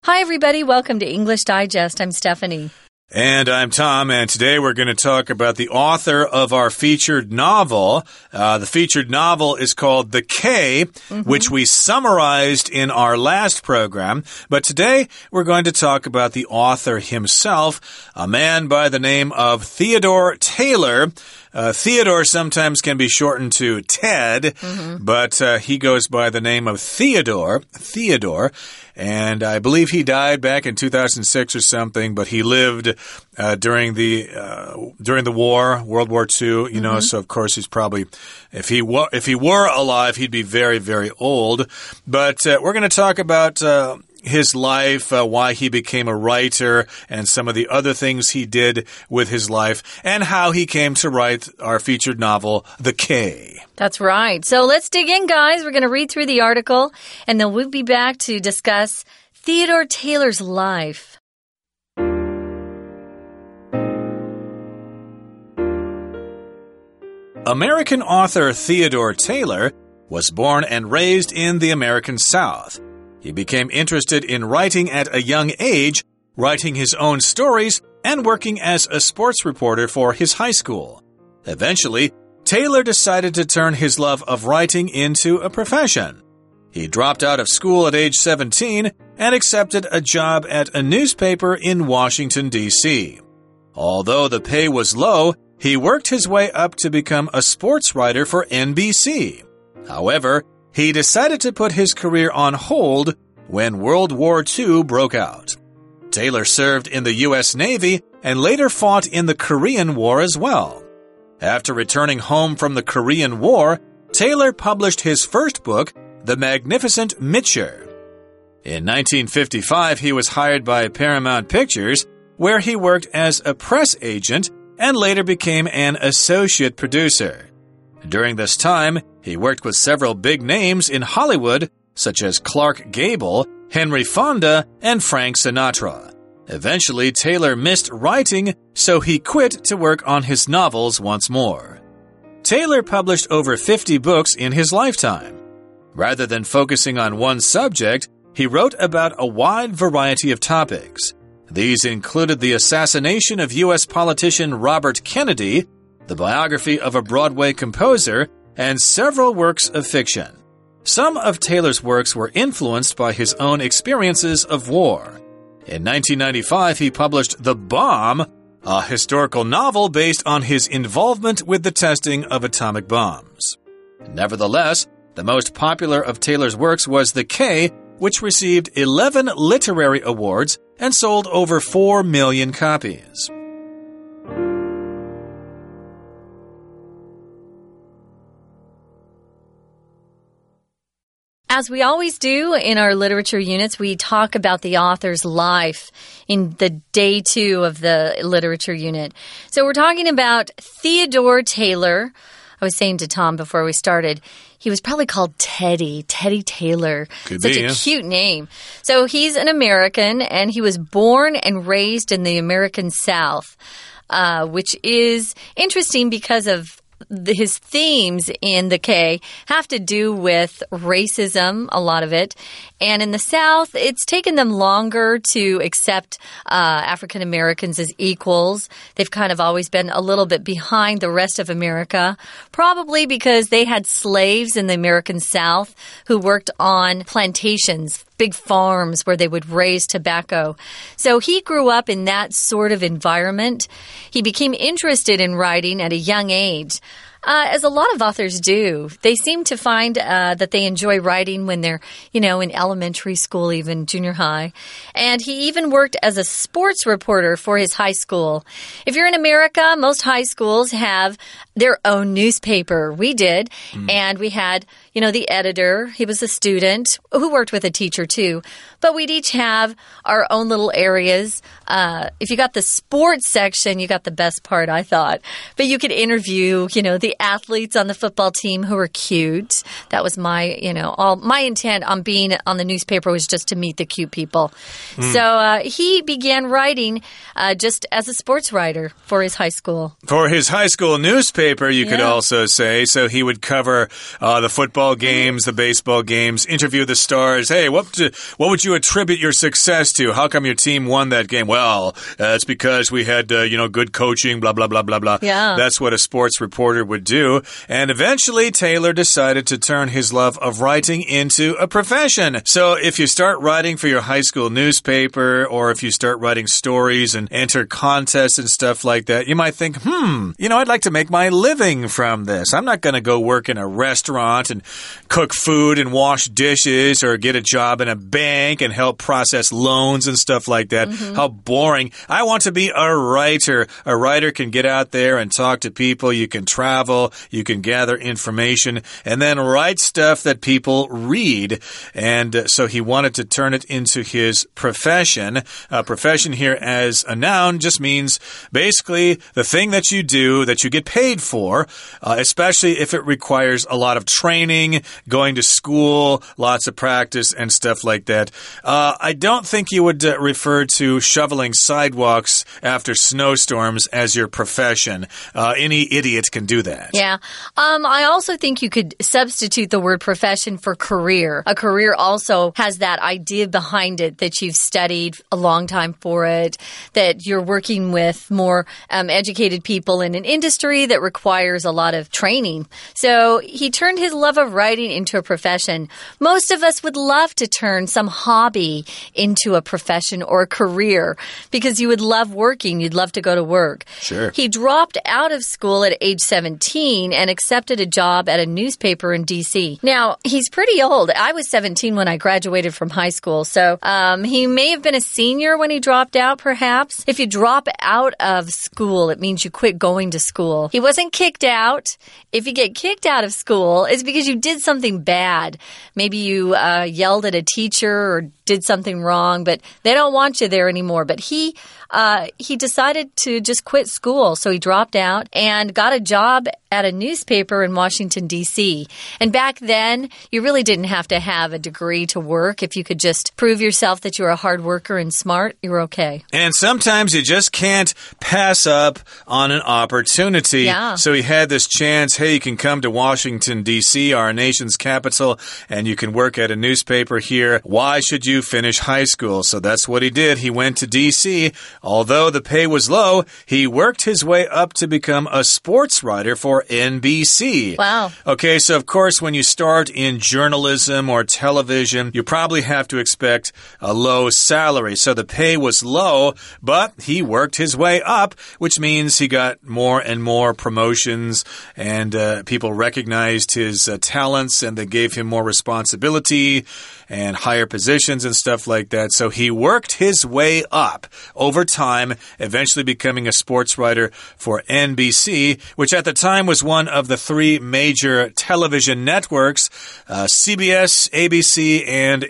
Hi, everybody. Welcome to English Digest. I'm Stephanie. And I'm Tom, and today we're going to talk about the author of our featured novel. The featured novel is called The K, which we summarized in our last program. But today we're going to talk about the author himself, a man by the name of Theodore Taylor. Theodore sometimes can be shortened to Ted, but he goes by the name of Theodore. And I believe he died back in 2006 or something, but he lived during the war, World War II, you know, so of course he's probably, if he were alive, he'd be very, very old. But we're going to talk about his life, why he became a writer, and some of the other things he did with his life, and how he came to write our featured novel, The K. That's right. So let's dig in, guys. We're going to read through the article, and then we'll be back to discuss Theodore Taylor's life. American author Theodore Taylor was born and raised in the American South. He became interested in writing at a young age, writing his own stories, and working as a sports reporter for his high school. Eventually, Taylor decided to turn his love of writing into a profession. He dropped out of school at age 17 and accepted a job at a newspaper in Washington, D.C. Although the pay was low, he worked his way up to become a sports writer for NBC. However, he decided to put his career on hold when World War II broke out. Taylor served in the U.S. Navy and later fought in the Korean War as well. After returning home from the Korean War, Taylor published his first book, The Magnificent Mitcher. In 1955, he was hired by Paramount Pictures, where he worked as a press agent and later became an associate producer. During this time, he worked with several big names in Hollywood, such as Clark Gable, Henry Fonda, and Frank Sinatra. Eventually, Taylor missed writing, so he quit to work on his novels once more. Taylor published over 50 books in his lifetime. Rather than focusing on one subject, he wrote about a wide variety of topics. These included the assassination of U.S. politician Robert Kennedy, the biography of a Broadway composer, and several works of fiction. Some of Taylor's works were influenced by his own experiences of war. In 1995, he published The Bomb, a historical novel based on his involvement with the testing of atomic bombs. Nevertheless, the most popular of Taylor's works was The K, which received 11 literary awards and sold over 4 million copies. As we always do in our literature units, we talk about the author's life in the day 2 of the literature unit. So we're talking about Theodore Taylor. I was saying to Tom before we started, he was probably called Teddy Taylor. Such a cute name. So he's an American, and he was born and raised in the American South, which is interesting because of his themes in The K have to do with racism, a lot of it. And in the South, it's taken them longer to accept African Americans as equals. They've kind of always been a little bit behind the rest of America, probably because they had slaves in the American South who worked on plantations, big farms where they would raise tobacco. So he grew up in that sort of environment. He became interested in writing at a young age. As a lot of authors do. They seem to find that they enjoy writing when they're, in elementary school, even junior high. And he even worked as a sports reporter for his high school. If you're in America, most high schools have their own newspaper. We did. And we had, the editor. He was a student who worked with a teacher, too. But we'd each have our own little areas. If you got the sports section, you got the best part, I thought. But you could interview, the athletes on the football team who were cute. That was my, all my intent on being on the newspaper was just to meet the cute people. So he began writing just as a sports writer for his high school. For his high school newspaper, you could also say. So he would cover the football football games, the baseball games, interview the stars. Hey, what would you attribute your success to? How come your team won that game? Well, it's because we had, good coaching, blah, blah, blah, blah, blah. Yeah. That's what a sports reporter would do. And eventually, Taylor decided to turn his love of writing into a profession. So if you start writing for your high school newspaper, or if you start writing stories and enter contests and stuff like that, you might think, I'd like to make my living from this. I'm not going to go work in a restaurant and cook food and wash dishes or get a job in a bank and help process loans and stuff like that. How boring. I want to be a writer. A writer can get out there and talk to people. You can travel. You can gather information and then write stuff that people read. And so he wanted to turn it into his profession. Profession here as a noun just means basically the thing that you do that you get paid for, especially if it requires a lot of training, going to school, lots of practice and stuff like that. I don't think you would refer to shoveling sidewalks after snowstorms as your profession. Any idiot can do that. Yeah. I also think you could substitute the word profession for career. A career also has that idea behind it that you've studied a long time for it, that you're working with more educated people in an industry that requires a lot of training. So he turned his love of writing into a profession. Most of us would love to turn some hobby into a profession or a career because you would love working. You'd love to go to work. Sure. He dropped out of school at age 17 and accepted a job at a newspaper in D.C. Now, he's pretty old. I was 17 when I graduated from high school, so he may have been a senior when he dropped out, perhaps. If you drop out of school, it means you quit going to school. He wasn't kicked out. If you get kicked out of school, it's because you did something bad. Maybe you yelled at a teacher or did something wrong, but they don't want you there anymore. But he decided to just quit school, so he dropped out and got a job at a newspaper in Washington, D.C. And back then, you really didn't have to have a degree to work. If you could just prove yourself that you were a hard worker and smart, you were okay. And sometimes you just can't pass up on an opportunity. Yeah. So he had this chance, hey, you can come to Washington, D.C., our nation's capital, and you can work at a newspaper here. Why should you finish high school? So that's what he did. He went to D.C. Although the pay was low, he worked his way up to become a sports writer for NBC. Wow. Okay, so of course, when you start in journalism or television, you probably have to expect a low salary. So the pay was low, but he worked his way up, which means he got more and more promotions, and people recognized his talents, and they gave him more responsibility and higher positions and stuff like that. So he worked his way up over time, eventually becoming a sports writer for NBC, which at the time was one of the three major television networks, CBS, ABC, and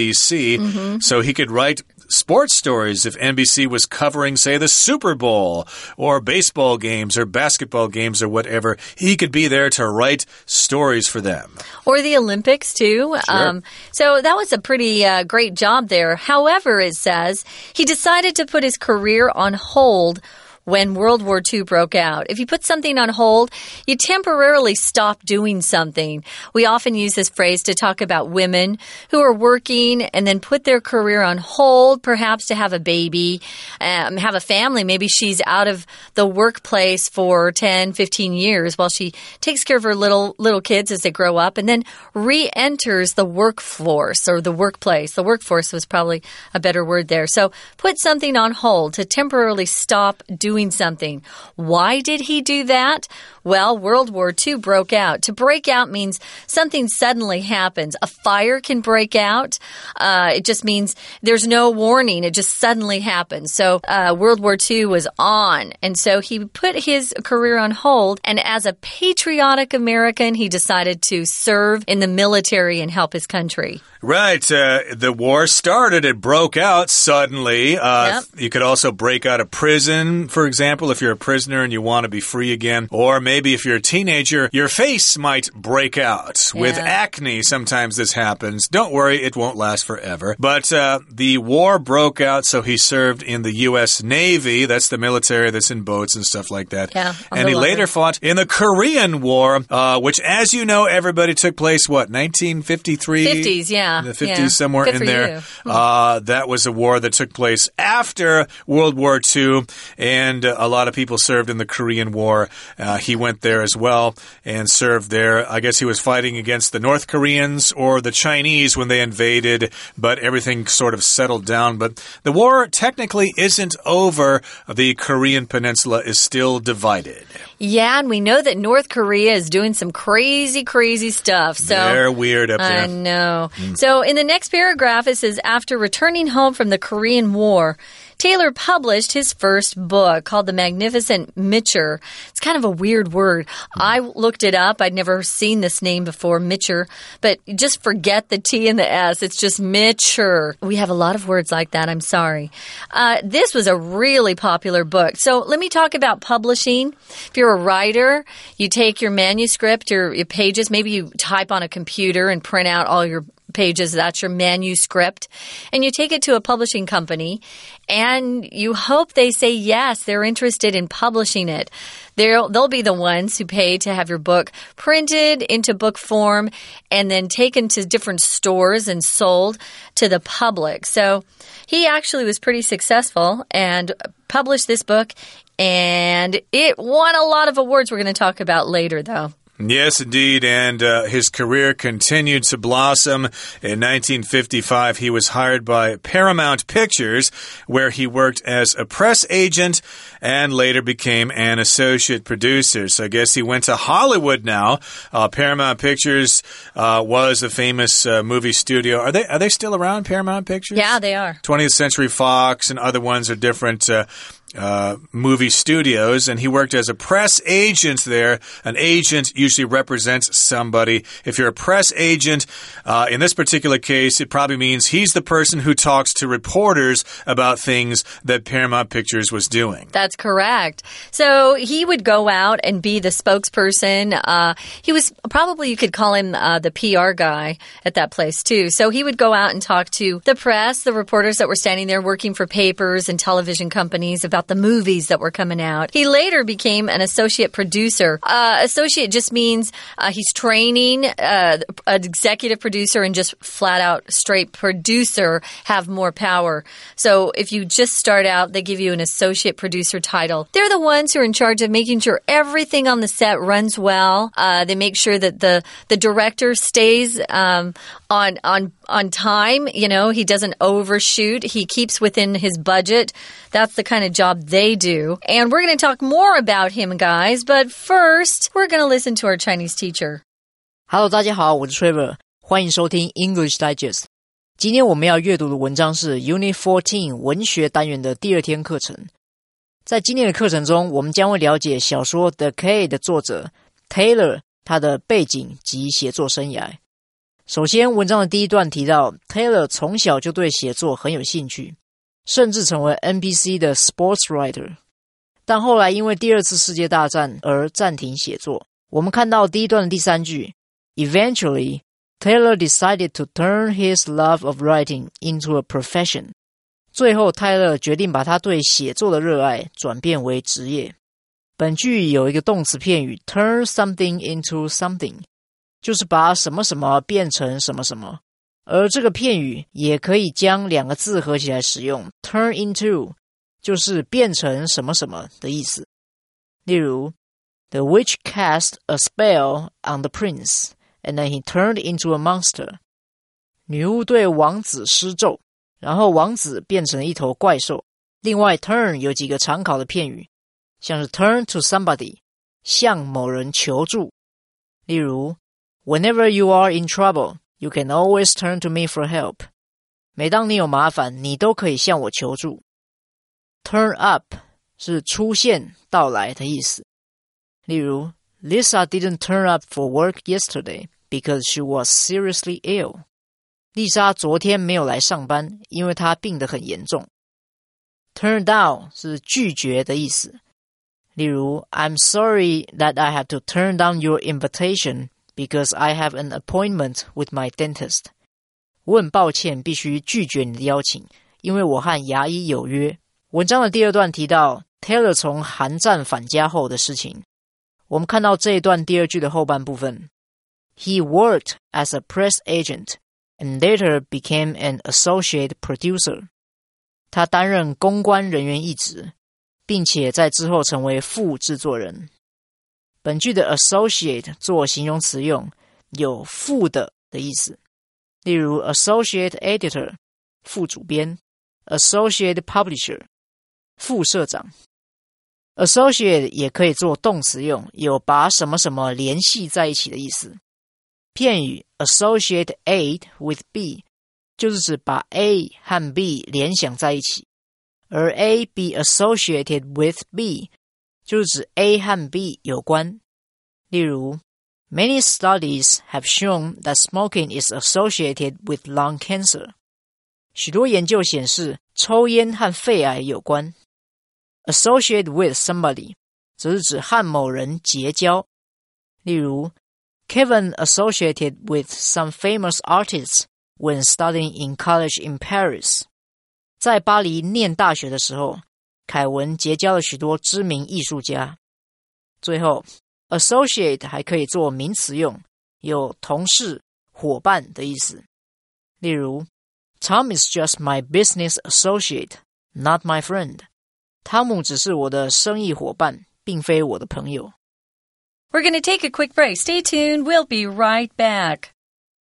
NBC. So he could write sports stories if NBC was covering, say, the Super Bowl or baseball games or basketball games or whatever. He could be there to write stories for them. Or the Olympics, too. Sure. So that was a pretty great job there. However, it says he decided to put his career on hold when World War II broke out. If you put something on hold, you temporarily stop doing something. We often use this phrase to talk about women who are working and then put their career on hold, perhaps to have a baby, have a family. Maybe she's out of the workplace for 10, 15 years while she takes care of her little kids as they grow up and then re-enters the workforce or the workplace. The workforce was probably a better word there. So put something on hold to temporarily stop doing something. Why did he do that? Well, World War II broke out. To break out means something suddenly happens. A fire can break out. It just means there's no warning. It just suddenly happens. So World War II was on. And so he put his career on hold. And as a patriotic American, he decided to serve in the military and help his country. Right. The war started. It broke out suddenly. Yep. You could also break out of prison, for example, if you're a prisoner and you want to be free again, or maybe if you're a teenager, your face might break out. Yeah. With acne, sometimes this happens. Don't worry, it won't last forever. But the war broke out, so he served in the U.S. Navy. That's the military that's in boats and stuff like that. Yeah, and he later fought in the Korean War, which, as you know, everybody took place, what, 1953? 50s, yeah. The 50s, somewhere Good in for there. you. That was a war that took place after World War II, and a lot of people served in the Korean War. He went there as well and served there. I guess he was fighting against the North Koreans or the Chinese when they invaded, but everything sort of settled down. But the war technically isn't over. The Korean peninsula is still divided. Yeah, and we know that North Korea is doing some crazy, crazy stuff. So they're weird up there. I know. So in the next paragraph, it says, after returning home from the Korean War, Taylor published his first book called The Magnificent Mitcher. It's kind of a weird word. I looked it up. I'd never seen this name before, Mitcher. But just forget the T and the S. It's just Mitcher. We have a lot of words like that. I'm sorry. This was a really popular book. So let me talk about publishing. If you're a writer, you take your manuscript, your pages, maybe you type on a computer and print out all your pages. That's your manuscript. And you take it to a publishing company and you hope they say yes, they're interested in publishing it. They'll be the ones who pay to have your book printed into book form and then taken to different stores and sold to the public. So he actually was pretty successful and published this book, and it won a lot of awards we're going to talk about later, though. Yes, indeed, and his career continued to blossom. In 1955, he was hired by Paramount Pictures, where he worked as a press agent and later became an associate producer. So I guess he went to Hollywood now. Paramount Pictures was a famous movie studio. Are they still around, Paramount Pictures? Yeah, they are. 20th Century Fox and other ones are different movie studios, and he worked as a press agent there. An agent usually represents somebody. If you're a press agent, in this particular case, it probably means he's the person who talks to reporters about things that Paramount Pictures was doing. That's correct. So he would go out and be the spokesperson. He was probably, you could call him the PR guy at that place too. So he would go out and talk to the press, the reporters that were standing there working for papers and television companies about the movies that were coming out. He later became an associate producer. Associate just means he's training. An executive producer and just flat out straight producer have more power. So if you just start out, they give you an associate producer title. They're the ones who are in charge of making sure everything on the set runs well. They make sure that the director stays on time. You know, he doesn't overshoot. He keeps within his budget. That's the kind of job they do. And we're going to talk more about him, guys. But first, we're going to listen to our Chinese teacher. Hello， 大家好，我是 Trevor， 欢迎收听 English Digest。今天我们要阅读的文章是 Unit 14 文学单元的第二天课程。在今天的课程中，我们将会了解小说 The K 的作者 Taylor 他的背景及写作生涯。首先，文章的第一段提到 Taylor 从小就对写作很有兴趣，甚至成为 NBC 的 sports writer， 但后来因为第二次世界大战而暂停写作。我们看到第一段的第三句 Eventually, Taylor decided to turn his love of writing into a profession. 最后，泰勒决定把他对写作的热爱转变为职业。本句有一个动词片语 turn something into something， 就是把什么什么变成什么什么。而这个片语也可以将两个字合起来使用 turn into， 就是变成什么什么的意思。例如 The witch cast a spell on the prince, and then he turned into a monster. 女巫对王子施咒，然后王子变成一头怪兽。另外 turn 有几个常考的片语，像是 turn to somebody， 向某人求助。例如 Whenever you are in trouble, you can always turn to me for help. 每当你有麻烦，你都可以向我求助。Turn up 是出现、到来的意思。例如 Lisa didn't turn up for work yesterday because she was seriously ill. 丽莎昨天没有来上班，因为她病得很严重。 Turn down 是拒绝的意思。例如 I'm sorry that I have to turn down your invitation because I have an appointment with my dentist. 我很抱歉必须拒绝你的邀请，因为我和牙医有约。文章的第二段提到 Taylor 从韩战返家后的事情。我们看到这一段第二句的后半部分。He worked as a press agent and later became an associate producer. 他担任公关人员一职，并且在之后成为副制作人。本句的 associate 做形容词用，有副的意思。例如 associate editor 副主编， associate publisher 副社长。associate 也可以做动词用，有把什么什么联系在一起的意思。片语 associate A with B 就是指把 A 和 B 联想在一起，而 A be associated with B 就是指 A 和 B 有关。例如 Many studies have shown that smoking is associated with lung cancer. 许多研究显示抽烟和肺癌有关。Associate with somebody 则是指和某人结交。例如 Kevin associated with some famous artists when studying in college in Paris. 在巴黎念大学的时候，凯文结交了许多知名艺术家。最后 associate 还可以做名词用，有同事、伙伴的意思。例如 Tom is just my business associate, not my friend. 汤姆只是我的生意伙伴，并非我的朋友。 We're going to take a quick break. Stay tuned. We'll be right back.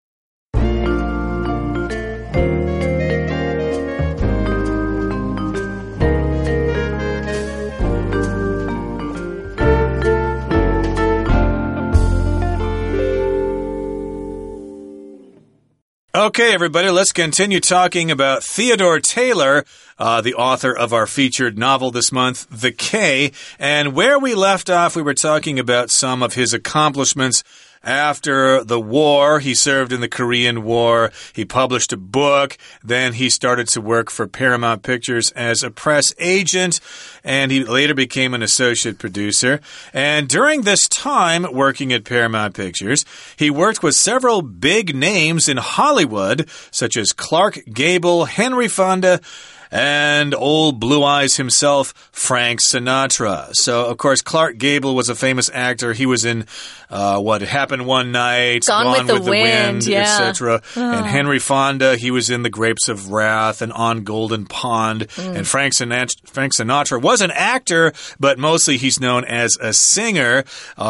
Okay, everybody, let's continue talking about Theodore Taylor, the author of our featured novel this month, The K. And where we left off, we were talking about some of his accomplishments after the war. He served in the Korean War. He published a book. Then he started to work for Paramount Pictures as a press agent, and he later became an associate producer. And during this time working at Paramount Pictures, he worked with several big names in Hollywood, such as Clark Gable, Henry Fonda, and old Blue Eyes himself, Frank Sinatra. So, of course, Clark Gable was a famous actor. He was in What Happened One Night, Gone with the Wind, yeah. etc. And Henry Fonda, he was in The Grapes of Wrath and On Golden Pond. And Frank Sinatra was an actor, but mostly he's known as a singer.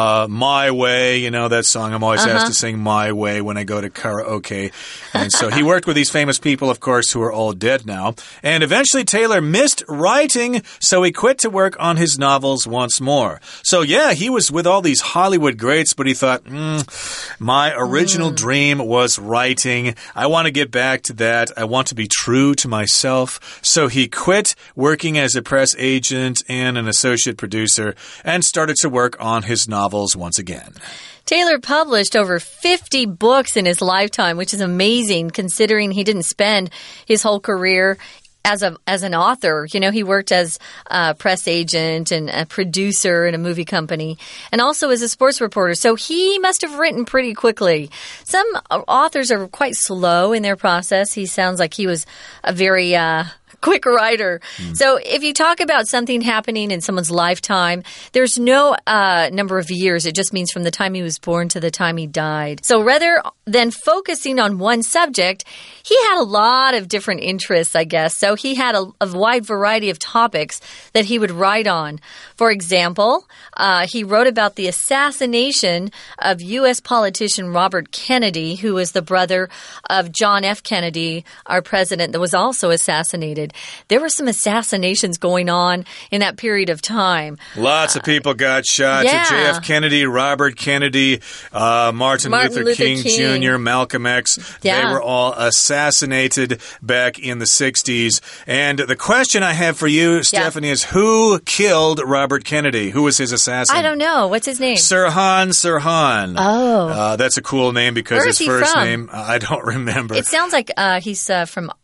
My Way, you know that song. I'm always asked to sing My Way when I go to karaoke. And so he worked with these famous people, of course, who are all dead now. And eventually Taylor missed writing, so he quit to work on his novels once more. So yeah, he was with all these Hollywood greats, but he thought, my original dream was writing. I want to get back to that. I want to be true to myself. So he quit working as a press agent and an associate producer and started to work on his novels once again. Taylor published over 50 books in his lifetime, which is amazing considering he didn't spend his whole career as an author. You know, he worked as a press agent and a producer in a movie company and also as a sports reporter. So he must have written pretty quickly. Some authors are quite slow in their process. He sounds like he was a very quick writer. So if you talk about something happening in someone's lifetime, there's no number of years. It just means from the time he was born to the time he died. So rather than focusing on one subject, he had a lot of different interests, I guess. So he had a wide variety of topics that he would write on. For example, he wrote about the assassination of U.S. politician Robert Kennedy, who was the brother of John F. Kennedy, our president that was also assassinated. There were some assassinations going on in that period of time. Lots of people got shot. Yeah. JF Kennedy, Robert Kennedy, Martin Luther King Jr., Malcolm X. Yeah. They were all assassinated back in the 60s. And the question I have for you, Stephanie, is who killed Robert Kennedy? Who was his assassin? I don't know. What's his name? Sirhan Sirhan. Oh. That's a cool name because his first from? name, I don't remember. It sounds like he's from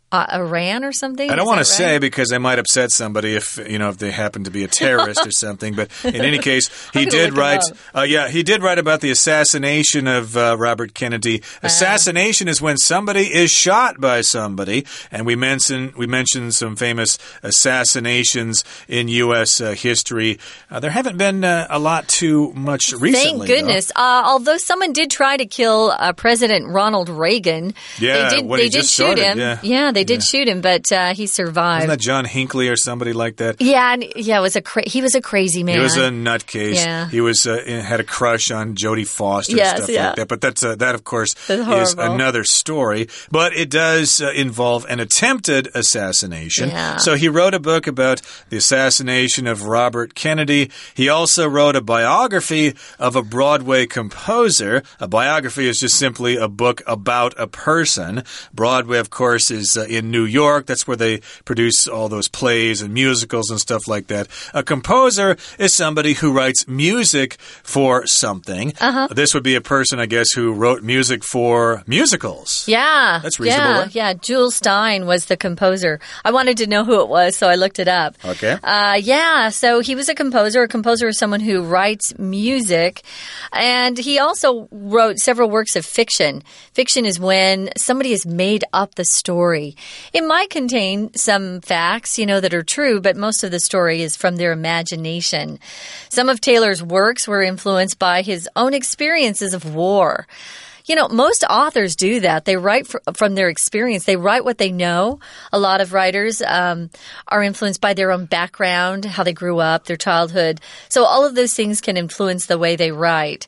Iran or something? I don't want to right? say because I might upset somebody if they happen to be a terrorist or something. But in any case, he did write. He did write about the assassination of Robert Kennedy. Assassination is when somebody is shot by somebody, and we mentioned some famous assassinations in U.S. History. There haven't been a lot too much recently. Thank goodness. Although someone did try to kill President Ronald Reagan, they did shoot him. Yeah, they did shoot him, but he survived. Wasn't that John Hinckley or somebody like that? Yeah, it was he was a crazy man. He was a nutcase. Yeah. He was had a crush on Jodie Foster and stuff like that. But that, of course, is another story. But it does involve an attempted assassination. Yeah. So he wrote a book about the assassination of Robert Kennedy. He also wrote a biography of a Broadway composer. A biography is just simply a book about a person. Broadway, of course, is in New York. That's where they produce all those plays and musicals and stuff like that. A composer is somebody who writes music for something. This would be a person, I guess, who wrote music for musicals. Yeah. That's reasonable, right? Yeah. Jules Stein was the composer. I wanted to know who it was, so I looked it up. Okay. So he was a composer. A composer is someone who writes music. And he also wrote several works of fiction. Fiction is when somebody has made up the story. It might contain some facts, that are true, but most of the story is from their imagination. Some of Taylor's works were influenced by his own experiences of war. Most authors do that. They write from their experience. They write what they know. A lot of writers are influenced by their own background, how they grew up, their childhood. So all of those things can influence the way they write.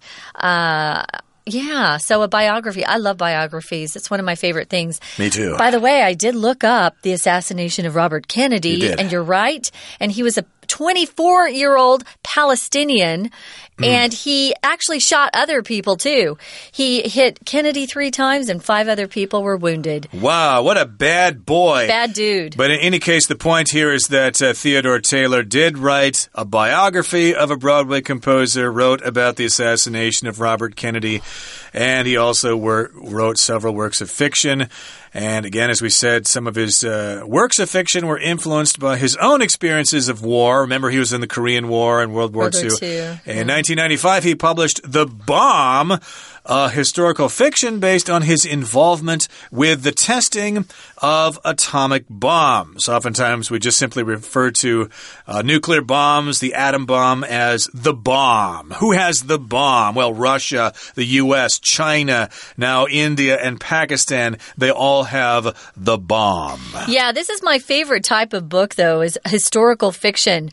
So a biography. I love biographies. It's one of my favorite things. Me too. By the way, I did look up the assassination of Robert Kennedy. You did. And you're right. And he was a 24-year-old Palestinian, and he actually shot other people, too. He hit Kennedy 3 times, and 5 other people were wounded. Wow, what a bad boy. Bad dude. But in any case, the point here is that Theodore Taylor did write a biography of a Broadway composer, wrote about the assassination of Robert Kennedy, and he also wrote several works of fiction. And again, as we said, some of his works of fiction were influenced by his own experiences of war. Remember, he was in the Korean War and World War II. In 1995, he published The Bomb, historical fiction based on his involvement with the testing of atomic bombs. Oftentimes, we just simply refer to nuclear bombs, the atom bomb, as the bomb. Who has the bomb? Well, Russia, the U.S., China, now India and Pakistan, they all have the bomb. Yeah, this is my favorite type of book, though, is historical fiction.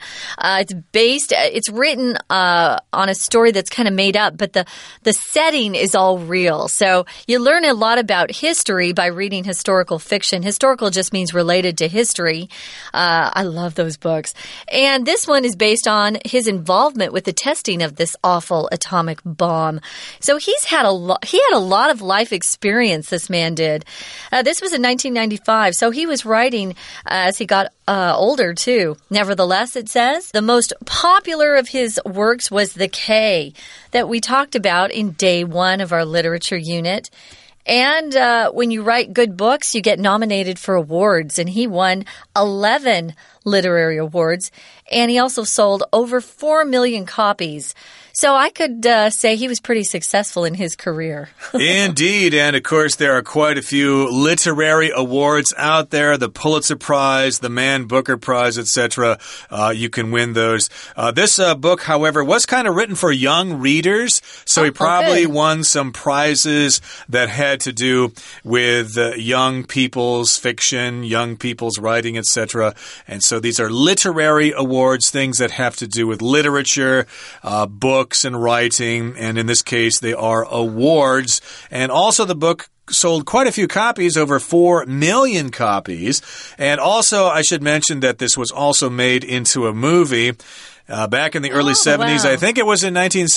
It's written on a story that's kind of made up, but the setting is all real. So you learn a lot about history by reading historical fiction. Historical just means related to history. I love those books. And this one is based on his involvement with the testing of this awful atomic bomb. So he had a lot of life experience, this man did. This was in 1995, so he was writing as he got older, too. Nevertheless, it says, the most popular of his works was The K that we talked about in day 1 of our literature unit. And when you write good books, you get nominated for awards. And he won 11 literary awards. And he also sold over 4 million copies. So I could say he was pretty successful in his career. Indeed. And, of course, there are quite a few literary awards out there. The Pulitzer Prize, the Man Booker Prize, etc. You can win those. This book, however, was kind of written for young readers. So he probably won some prizes that had to do with young people's fiction, young people's writing, etc. And so these are literary awards, things that have to do with literature, books, and writing, and in this case, they are awards. And also the book sold quite a few copies, over 4 million copies. And also, I should mention that this was also made into a movie. back in the early 70s. Wow. I think it was in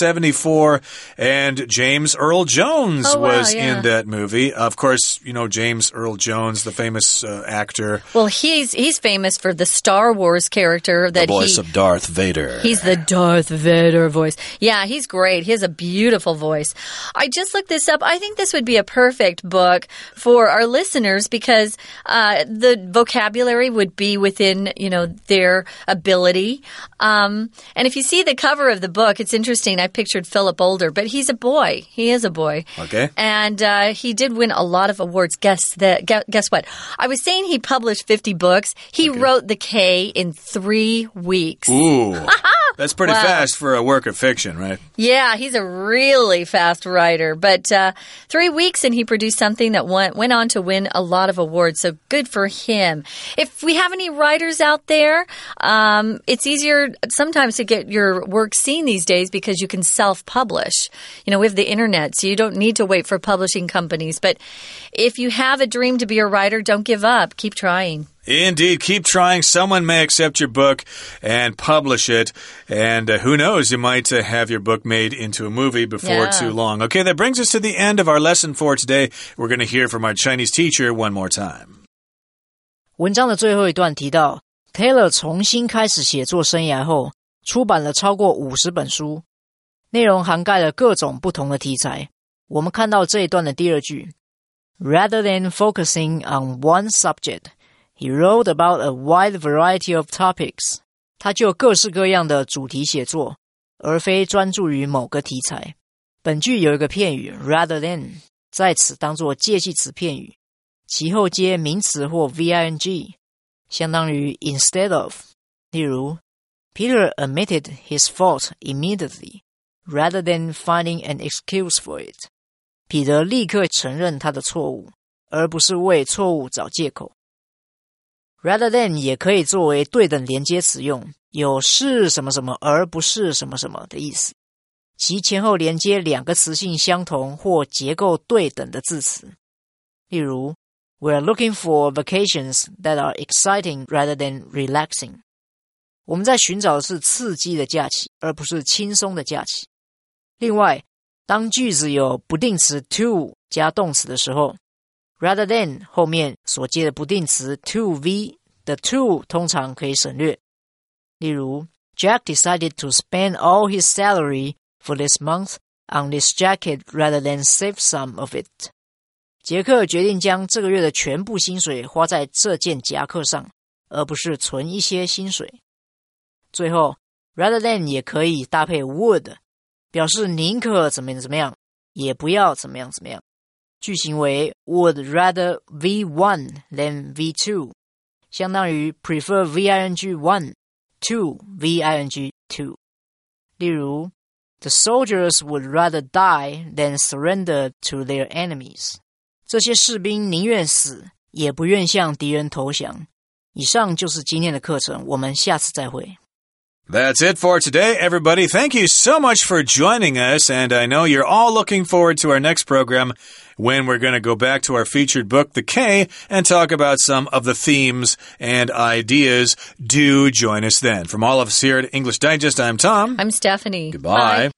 1974, and James Earl Jones was in that movie. Of course, you know James Earl Jones, the famous actor. Well, he's famous for the Star Wars character that the voice of Darth Vader. He's the Darth Vader voice. Yeah, he's great. He has a beautiful voice. I just looked this up. I think this would be a perfect book for our listeners because the vocabulary would be within, you know, their ability. And if you see the cover of the book, it's interesting. I pictured Philip Older, but he's a boy. He is a boy. Okay. And he did win a lot of awards. Guess what? I was saying he published 50 books. He wrote The K in 3 weeks. Ooh. That's pretty fast for a work of fiction, right? Yeah, he's a really fast writer. But 3 weeks and he produced something that went on to win a lot of awards. So good for him. If we have any writers out there, it's easier sometimes to get your work seen these days because you can self-publish. You know, we have the internet, so you don't need to wait for publishing companies. But if you have a dream to be a writer, don't give up. Keep trying. Indeed, keep trying. Someone may accept your book and publish it. And who knows, you might have your book made into a movie before too long. Okay, that brings us to the end of our lesson for today. We're going to hear from our Chinese teacher one more time. 文章的最后一段提到 Taylor 重新开始写作生涯后，出版了超过50本书，内容涵盖了各种不同的题材。我们看到这一段的第二句 Rather than focusing on one subject, he wrote about a wide variety of topics. 他就各式各样的主题写作，而非专注于某个题材。本句有一个片语 rather than 在此当作介系词片语，其后接名词或 VING， 相当于 instead of。例如 Peter admitted his fault immediately, rather than finding an excuse for it. 彼得立刻承认他的错误，而不是为错误找借口。Rather than 也可以作为对等连接词用，有是什么什么而不是什么什么的意思。其前后连接两个词性相同或结构对等的字词。例如 We're looking for vacations that are exciting rather than relaxing. 我们在寻找的是刺激的假期，而不是轻松的假期。另外，当句子有不定词 to 加动词的时候， rather than 后面所接的不定词 to v 的 to 通常可以省略。例如 Jack decided to spend all his salary for this month on this jacket rather than save some of it. 杰克决定将这个月的全部薪水花在这件夹克上，而不是存一些薪水。最后 rather than 也可以搭配 would， 表示宁可怎么样，也不要怎么样。句型为 would rather V1 than V2， 相当于 prefer VING1 to VING2。例如 The soldiers would rather die than surrender to their enemies。 这些士兵宁愿死，也不愿向敌人投降。以上就是今天的课程，我们下次再会。 That's it for today, everybody. Thank you so much for joining us, and I know you're all looking forward to our next program when we're going to go back to our featured book, The K, and talk about some of the themes and ideas. Do join us then. From all of us here at English Digest, I'm Tom. I'm Stephanie. Goodbye. Bye.